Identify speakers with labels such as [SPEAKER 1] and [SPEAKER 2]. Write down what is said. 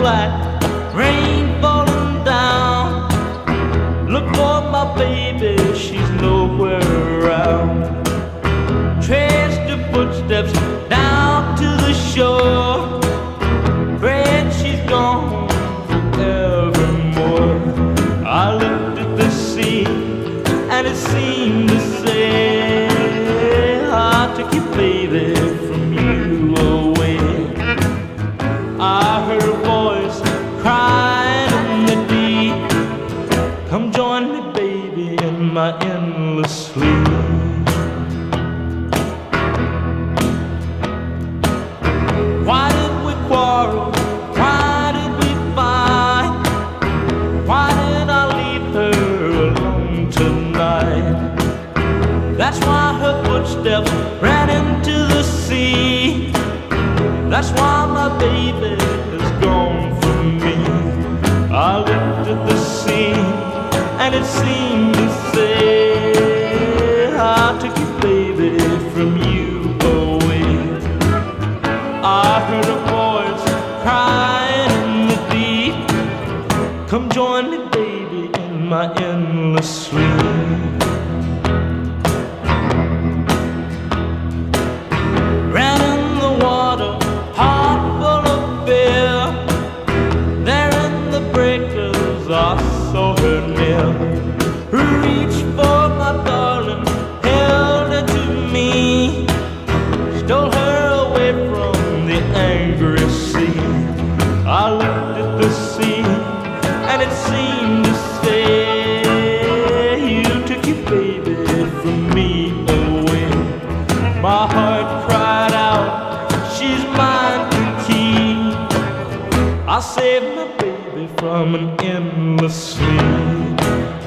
[SPEAKER 1] like rain falling down. Look for my baby, she's nowhere around. Trace the footsteps down to the shore. Afraid she's gone forevermore. I looked at the sea and it seemed to say, I took you, baby, from you away. I heard a voice crying in the deep, come join me, baby, in my endless sleep. Why did we quarrel? Why did we fight? Why did I leave her alone tonight? That's why her footsteps ran into the sea. That's why my baby is gone from me. I looked at the sea and it seemed to say, I took you, baby, from you away. I heard a voice crying in the deep, come join me, baby, in my endless sleep. Ran in the water, heart full of fear. There in the breakers I saw her near. Reached for my darling, held her to me, stole her away from the angry sea. I looked at the sea and it seemed to say, you took your baby from me away. My heart cried out, she's mine to keep. I saved my baby from an endless sleep.